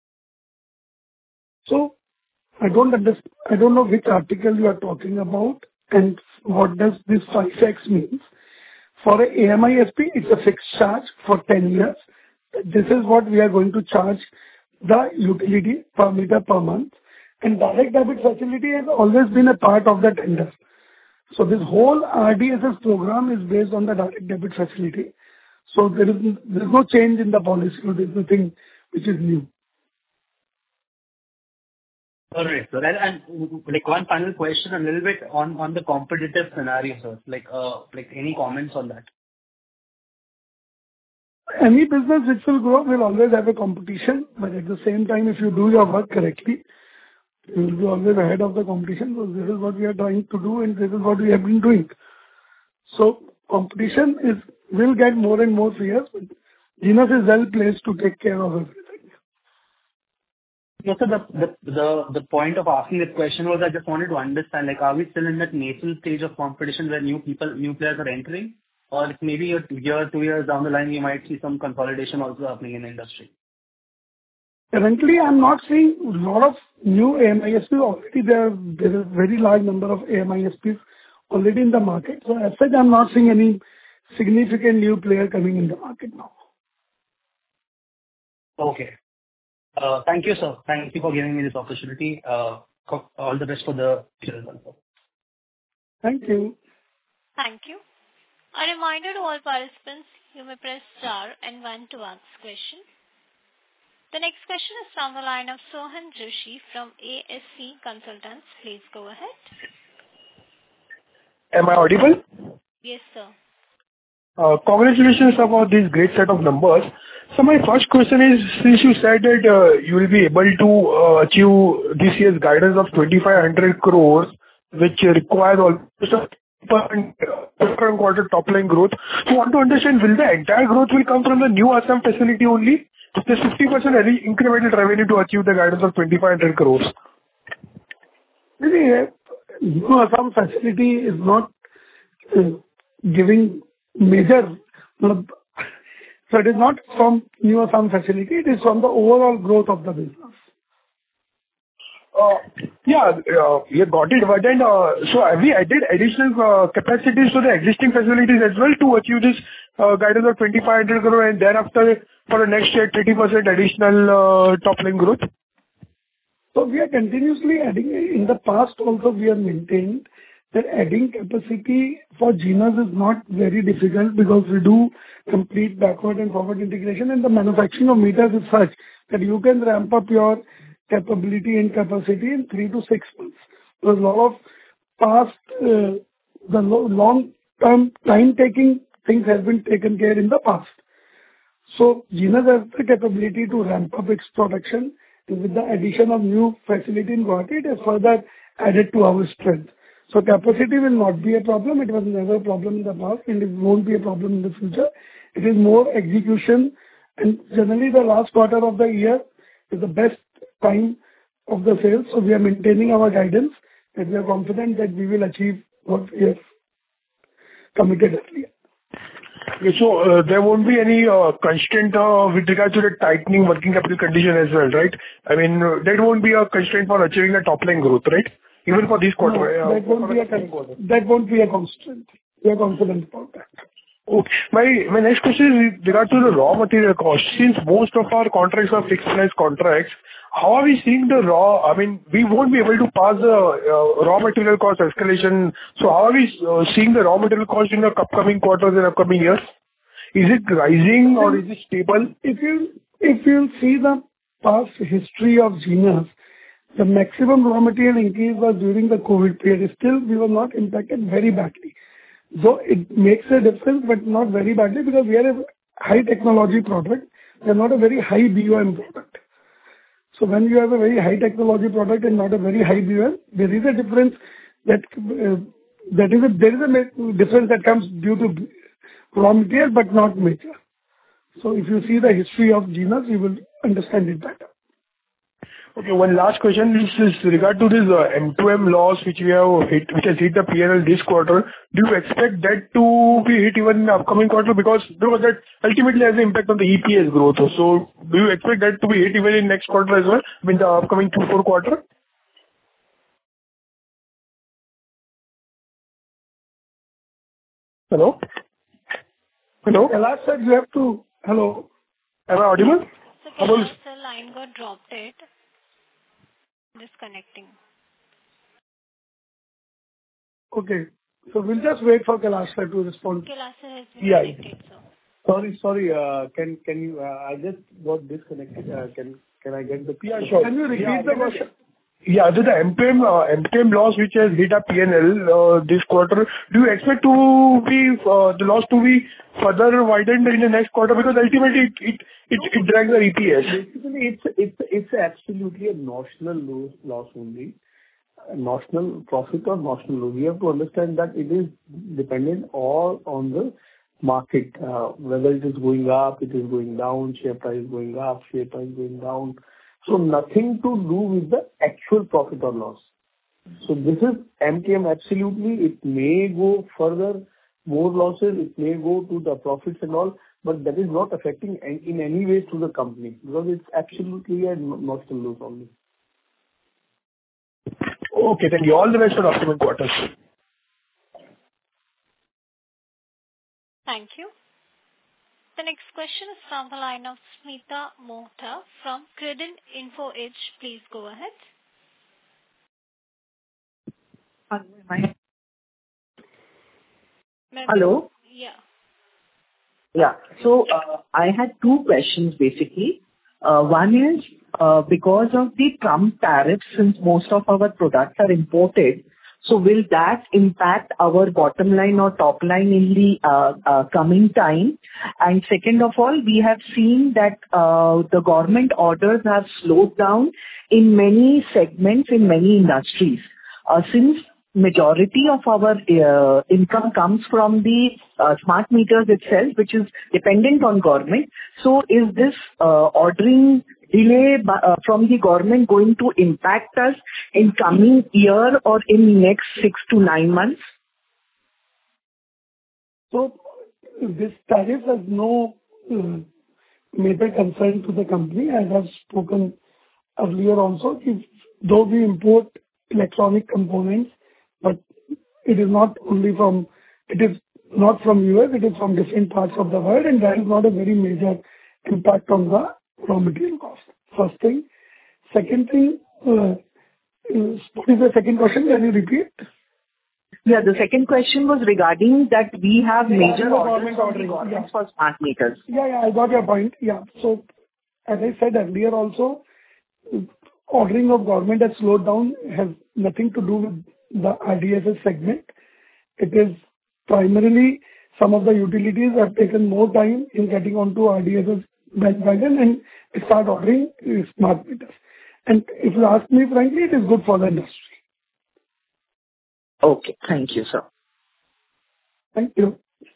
So I don't understand. I don't know which article you are talking about and what does this five x means. For a A M I S P, it's a fixed charge for ten years. This is what we are going to charge the utility per meter per month. And direct debit facility has always been a part of the tender. So this whole R D S S program is based on the direct debit facility. So there is there is no change in the policy. There is nothing which is new. All right, sir. And, and like one final question, a little bit on on the competitive scenario, sir. Like uh like any comments on that? Any business which will grow will always have a competition, but at the same time, if you do your work correctly, you will be always ahead of the competition. So this is what we are trying to do, and this is what we have been doing. So competition is will get more and more fierce, but Genus is well placed to take care of everything. No, sir, the, the the the point of asking this question was I just wanted to understand, like, are we still in that nascent stage of competition where new people, new players are entering? Or like maybe a year, two years down the line, you might see some consolidation also happening in the industry? Currently, I'm not seeing a lot of new A M I S Ps. Already there, there is a very large number of A M I S Ps already in the market. So as such, I'm not seeing any significant new player coming in the market now. Okay. Uh, Thank you, sir. Thank you for giving me this opportunity. Uh, co- All the best for the future as well. Thank you. Thank you. A reminder to all participants, you may press star and one to ask question. The next question is from the line of Sohan Joshi from A S C Consultants. Please go ahead. Am I audible? Yes, sir. Uh, congratulations about this great set of numbers. So my first question is, since you said that uh, you will be able to uh, achieve this year's guidance of twenty-five hundred crores, which requires almost a quarter top line growth. So I want to understand, will the entire growth will come from the new Assam facility only? So there's fifty percent incremental revenue to achieve the guidance of twenty-five hundred crores. The new Assam facility is not uh, giving major, uh, so it is not from new Assam facility, it is from the overall growth of the business. Uh, yeah, uh, you got it. But then, uh, so have we added additional uh, capacities to the existing facilities as well to achieve this uh, guidance of twenty-five hundred crore, and thereafter for the next year thirty percent additional uh, top line growth? So we are continuously adding. In the past also we have maintained that adding capacity for Genus is not very difficult because we do complete backward and forward integration, and the manufacturing of meters is such that you can ramp up your capability and capacity in three to six months. There's a lot of past, uh, the lo- long-term time-taking things have been taken care in the past. So Genus has the capability to ramp up its production, and with the addition of new facility in Guwahati, it has further added to our strength. So capacity will not be a problem. It was never a problem in the past, and it won't be a problem in the future. It is more execution, and generally the last quarter of the year is the best time of the sales. So we are maintaining our guidance, and we are confident that we will achieve what we have committed earlier. Okay, so uh, there won't be any uh, constraint uh, with regard to the tightening working capital condition as well, right? I mean, uh, that won't be a constraint for achieving a top line growth, right? Even for this quarter. No, uh, that won't be a con- that won't be a constraint. We are confident about that. Okay. My my next question is with regard to the raw material cost. Since most of our contracts are fixed price contracts, how are we seeing the raw? I mean, we won't be able to pass the uh, raw material cost escalation. So how are we uh, seeing the raw material cost in the upcoming quarters and upcoming years? Is it rising or is it stable? If you if you see the past history of Genus, the maximum raw material increase was during the COVID period. Still, we were not impacted very badly. So it makes a difference, but not very badly, because we are a high technology product. We are not a very high B O M product. So when you have a very high technology product and not a very high B O M, there is a difference that uh, that is a there is a ma- difference that comes due to raw material, but not major. So if you see the history of Genus, you will understand it better. Okay, one last question. This is regard to this uh, M two M loss which we have hit, which has hit the P and L this quarter. Do you expect that to be hit even in the upcoming quarter? Because, because that ultimately has an impact on the E P S growth. So do you expect that to be hit even in next quarter as well, I mean the upcoming Q four quarter? Hello? Hello? Kailash sir, you have to... Hello? Am I audible? So Kailash sir, line got dropped it. Disconnecting. Okay. So we'll just wait for Kailash sir to respond. Kailash sir has been Yeah. connected, sir. Sorry, sorry. uh, Can can you... uh, I just got disconnected. Uh, Can can I get the... Yeah, sure. Can you repeat Yeah, the question? Yeah, so the M two M, uh, M two M loss which has hit our P and L uh, this quarter, do you expect to be uh, the loss to be further widened in the next quarter? Because ultimately it it it, it drags our E P S. Basically, it's it's it's absolutely a notional loss loss only. A notional profit or notional loss. We have to understand that it is dependent all on the market, uh, whether it is going up, it is going down, share price going up, share price going down. So nothing to do with the actual profit or loss. So this is M T M absolutely. It may go further, more losses, it may go to the profits and all, but that is not affecting an- in any way to the company, because it's absolutely a no- notional loss only. Okay, thank you. All the best for the upcoming quarters. Thank you. The next question is from the line of Smita Mohta from Credent Info Edge. Please go ahead. Hello? Yeah. Yeah. So, uh, I had two questions, basically. Uh, One is, uh, because of the Trump tariffs, since most of our products are imported, so will that impact our bottom line or top line in the uh, uh, coming time? And second of all, we have seen that uh, the government orders have slowed down in many segments, in many industries. Uh, Since majority of our uh, income comes from the uh, smart meters itself, which is dependent on government. So is this uh, ordering delay by, uh, from the government going to impact us in coming year or in next six to nine months? So this tariff has no uh, major concern to the company. As I've spoken earlier also, if, though we import electronic components, but it is not only from, it is not from U S, it is from different parts of the world, and that is not a very major impact on the raw material cost. First thing. Second thing, uh, is, what is the second question? Can you repeat? Yeah, the second question was regarding that we have Yeah, major the orders government from the ordering. government Yeah. for smart meters. Yeah, yeah, I got your point. Yeah. So as I said earlier also, ordering of government has slowed down has nothing to do with the R D S S segment. It is primarily some of the utilities have taken more time in getting onto R D S S bandwagon and start ordering uh, smart meters. And if you ask me frankly, it is good for the industry. Okay. Thank you, sir. Thank you.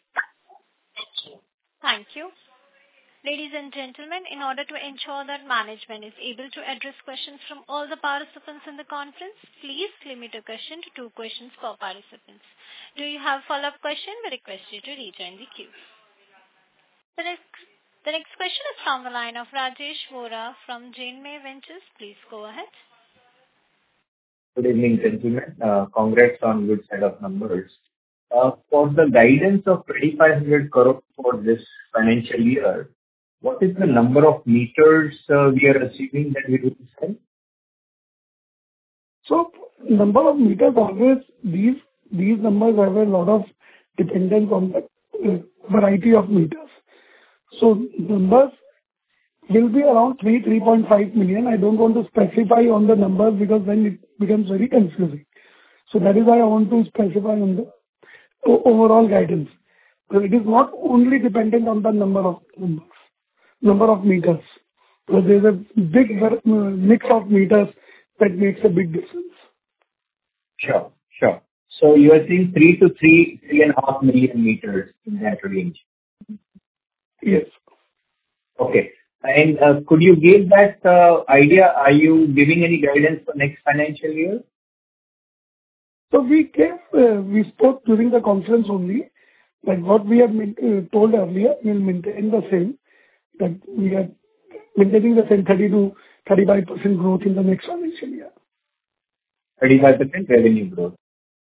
Thank you. Ladies and gentlemen, in order to ensure that management is able to address questions from all the participants in the conference, please limit a question to two questions per participant. Do you have follow-up question? We request you to rejoin the queue. The next, the next question is from the line of Rajesh Vora from Jane May Ventures. Please go ahead. Good evening, gentlemen. Uh, Congrats on good set of numbers. Uh, For the guidance of twenty-five hundred crore for this financial year, what is the number of meters uh, we are assuming that we will sell? So number of meters always, these these numbers have a lot of dependence on the uh, variety of meters. So numbers will be around three, three point five million. I don't want to specify on the numbers because then it becomes very confusing. So that is why I want to specify on the o- overall guidance. So it is not only dependent on the number of numbers, number of meters. So there is a big ver- uh, mix of meters that makes a big difference. Sure, sure. So you are saying three to three, three and a half million meters in that range. Yes. Okay. And uh, could you give that uh, idea? Are you giving any guidance for next financial year? So we gave, uh, we spoke during the conference only, like what we have main- uh, told earlier, we'll maintain the same, that we are maintaining the same thirty to thirty-five percent growth in the next financial year. thirty-five percent revenue growth.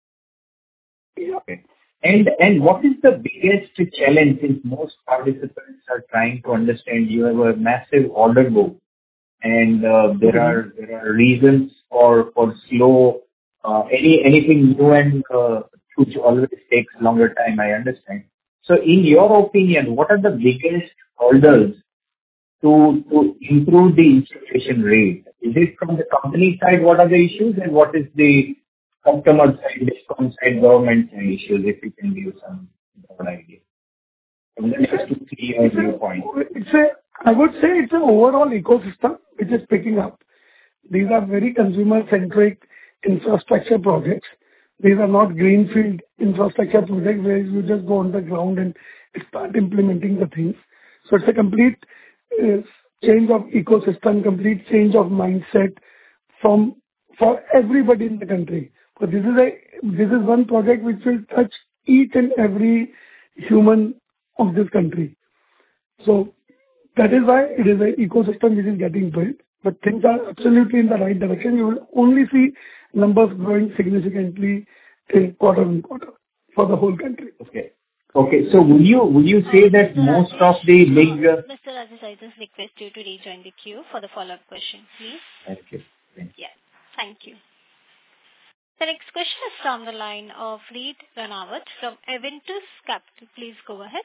Yeah. Okay. And and what is the biggest challenge, since most participants are trying to understand you have a massive order book and uh, there are there are reasons for for slow uh, any anything new and uh, which always takes longer time, I understand. So in your opinion, what are the biggest hurdles to to improve the installation rate? Is it from the company side, what are the issues, and what is the customer side, discount side, government side issues, if you can give some broad idea from the next two, three year viewpoint? It's a, I would say it's an overall ecosystem which is picking up. These are very consumer-centric infrastructure projects. These are not greenfield infrastructure projects where you just go on the ground and start implementing the things. So it's a complete uh, change of ecosystem, complete change of mindset from for everybody in the country. But this is a this is one project which will touch each and every human of this country. So that is why it is an ecosystem which is getting built. But things are absolutely in the right direction. You will only see numbers growing significantly in quarter on quarter for the whole country. Okay. Okay. So would you would you say that most of the big uh, Mister Rajesh, I just request you to rejoin the queue for the follow-up question, please. Thank you. Thank you. Yeah. Thank you. The next question is from the line of Reed Ranawat from Aventus Capital. Please go ahead.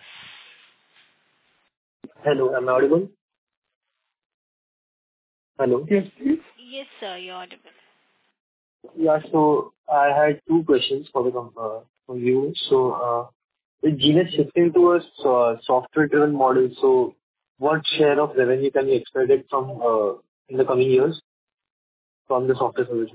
Hello, am I audible? Hello. Yes, please. Yes, sir, you're audible. Yeah, so I had two questions for the com- uh, for you. So, uh, with Genius shifting towards uh, software-driven model, so what share of revenue can we expect it from uh, in the coming years from the software solution?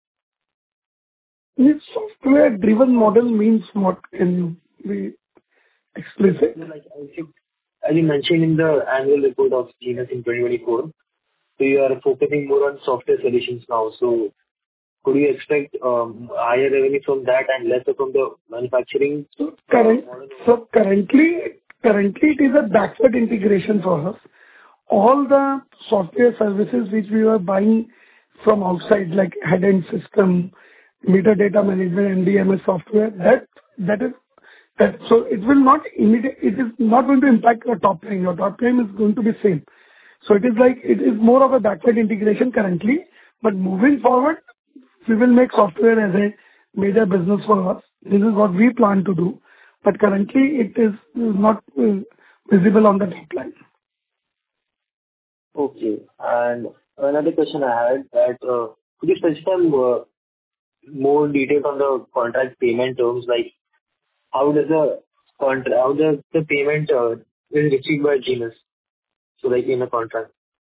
This software-driven model means what? Can you be explicit? Like as you, as you mentioned in the annual report of Genius in twenty twenty-four, so you are focusing more on software solutions now. So could you expect um, higher revenue from that and lesser from the manufacturing? So, current, so currently, currently it is a backward integration for us. All the software services which we were buying from outside, like head-end system, meter data management, M D M S software, that that is that. So it will not immediate. It is not going to impact your top line. Your top line is going to be same. So it is like it is more of a backward integration currently, but moving forward, we will make software as a major business for us. This is what we plan to do, but currently it is not uh, visible on the top line. Okay. And another question I had that uh, could you specify uh, more details on the contract payment terms, like how does the contract, how does the payment uh, is received by Genus? So like in a contract.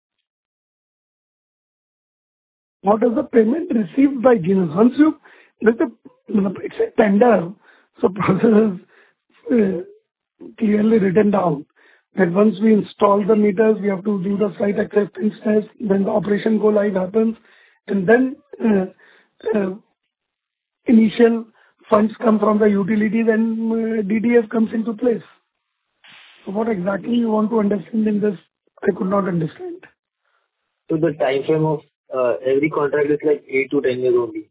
What is the payment received by Genus? Once you, let the, it's a tender, so process is uh, clearly written down. That once we install the meters, we have to do the site acceptance test, then the operation go live happens, and then uh, uh, initial funds come from the utility, then uh, D D F comes into place. So what exactly you want to understand in this, I could not understand. So the time frame of uh, every contract is like eight to ten years only.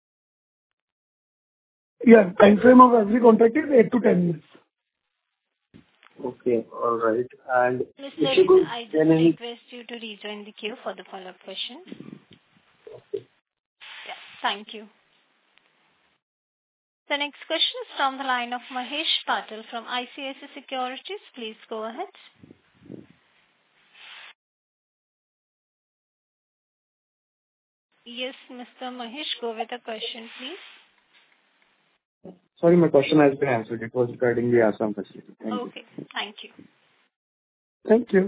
Yeah, time frame of every contract is eight to ten years. Okay, all right. And Mister if you could I just then any... request you to rejoin the queue for the follow-up question. Okay. Yeah, thank you. The next question is from the line of Mahesh Patil from I C I C I Securities. Please go ahead. Yes, Mister Mahesh, go with the question, please. Sorry, my question has been answered. It was regarding the Assam facility. Thank you. Okay, thank you. Thank you.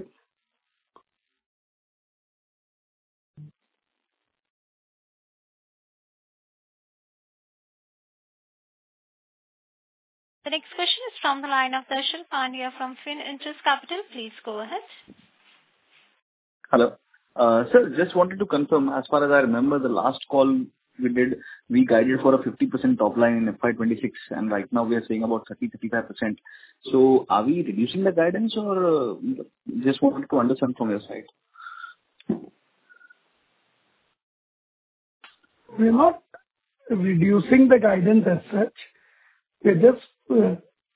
The next question is from the line of Darshil Pandya from Fin Interest Capital. Please go ahead. Hello. Uh, Sir, just wanted to confirm, as far as I remember, the last call we did, we guided for a fifty percent top line in F Y twenty-six, and right now we are saying about thirty to thirty-five percent. So are we reducing the guidance or uh, just wanted to understand from your side? We're not reducing the guidance as such. We're just uh,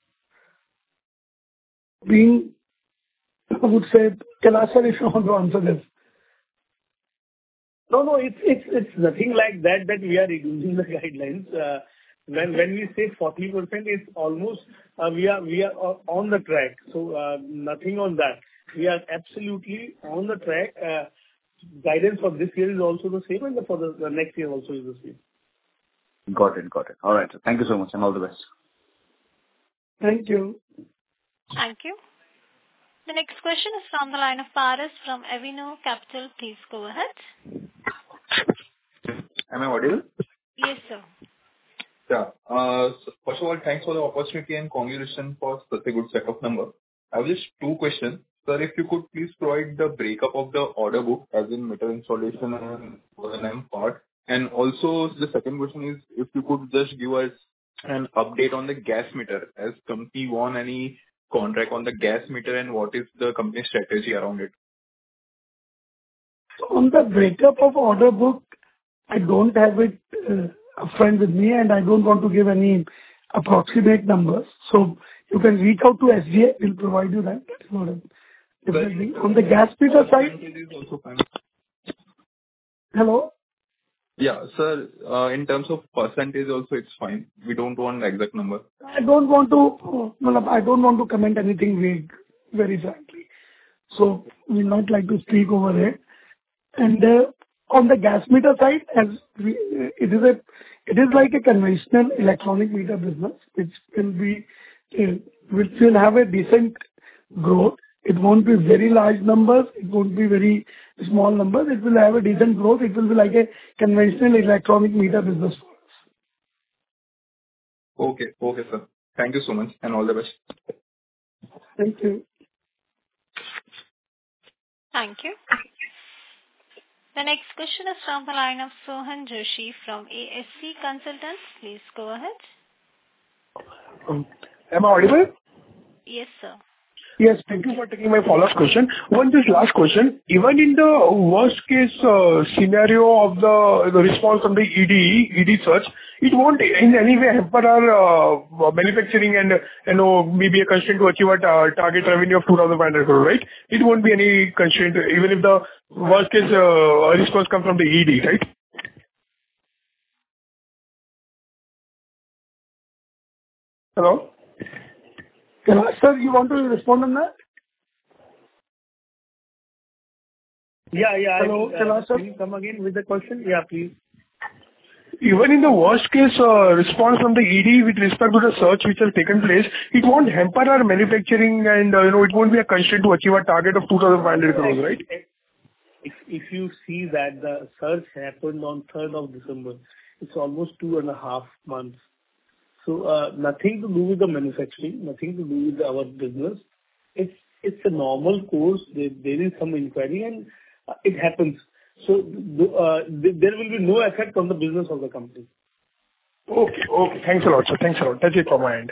being, I would say, Kailash sir, if you want to answer this. No, no, it's it's it's nothing like that, that we are reducing the guidelines. Uh, When when we say forty percent, it's almost uh, we are we are o- on the track. So, uh, nothing on that. We are absolutely on the track. Uh, Guidance for this year is also the same, and for the the next year also is the same. Got it. Got it. All right, sir. Thank you so much, and all the best. Thank you. Thank you. The next question is from the line of Paras from Avino Capital. Please go ahead. Am I audible? Yes, sir. Yeah. Uh, so First of all, thanks for the opportunity and congratulations for such a good set of numbers. I have just two questions. Sir, if you could please provide the breakup of the order book, as in meter installation and O and M part. And also, the second question is, if you could just give us an update on the gas meter, as company won any contract on the gas meter, and what is the company's strategy around it? So on the breakup of order book, I don't have it uh, upfront with me, and I don't want to give any approximate numbers. So you can reach out to S G A. We'll provide you that. That's not a different thing. On the gas meter side... Is also fine. Hello? Yeah, sir, uh, in terms of percentage also, it's fine. We don't want the exact number. I don't want to, well, I don't want to comment anything vague, very frankly. So we'll not like to speak over it. And uh, on the gas meter side, as we, it is a, it is like a conventional electronic meter business, which will be, uh, which will have a decent growth. It won't be very large numbers. It won't be very small numbers. It will have a decent growth. It will be like a conventional electronic meter business for us. Okay. Okay, sir. Thank you so much, and all the best. Thank you. Thank you. The next question is from the line of Sohan Joshi from A S C Consultants. Please go ahead. Um, Am I audible? Yes, sir. Yes, thank you for taking my follow-up question. One just last question. Even in the worst case uh, scenario of the the response from the E D, E D search, it won't in any way hamper our uh, manufacturing and, you know, maybe a constraint to achieve a ta- target revenue of two thousand five hundred crore, right? It won't be any constraint, even if the worst case uh, response comes from the E D, right? Hello? Kailash sir, you want to respond on that? Yeah, yeah. Hello, I- can I uh, ask, sir? Can you come again with the question? Yeah, please. Even in the worst case uh, response from the E D with respect to the search which has taken place, it won't hamper our manufacturing and, uh, you know, it won't be a constraint to achieve a target of two thousand five hundred crores, right? If if you see that the search happened on third of December, it's almost two and a half months. So, uh, nothing to do with the manufacturing, nothing to do with our business. It's it's a normal course. There there is some inquiry, and uh, it happens. So, the- uh, th- there will be no effect on the business of the company. Okay. Okay. Thanks a lot, sir. Thanks a lot. That's it from my end.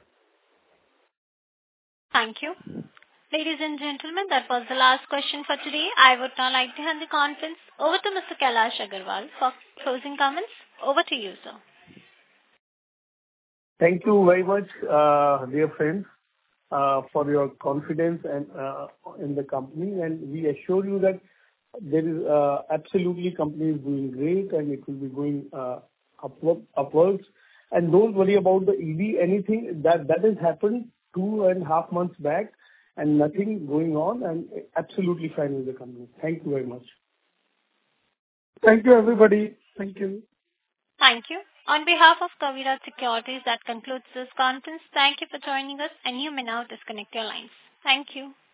Thank you. Ladies and gentlemen, that was the last question for today. I would now like to hand the conference over to Mister Kailash Agarwal for closing comments. Over to you, sir. Thank you very much, uh, dear friends, uh, for your confidence and uh, in the company. And we assure you that there is uh, absolutely company is doing great, and it will be going uh, upward, upwards. And don't worry about the E D, anything that that has happened two and a half months back, and nothing going on, and absolutely fine with the company. Thank you very much. Thank you, everybody. Thank you. Thank you. On behalf of Kaviraj Securities, that concludes this conference. Thank you for joining us, and you may now disconnect your lines. Thank you.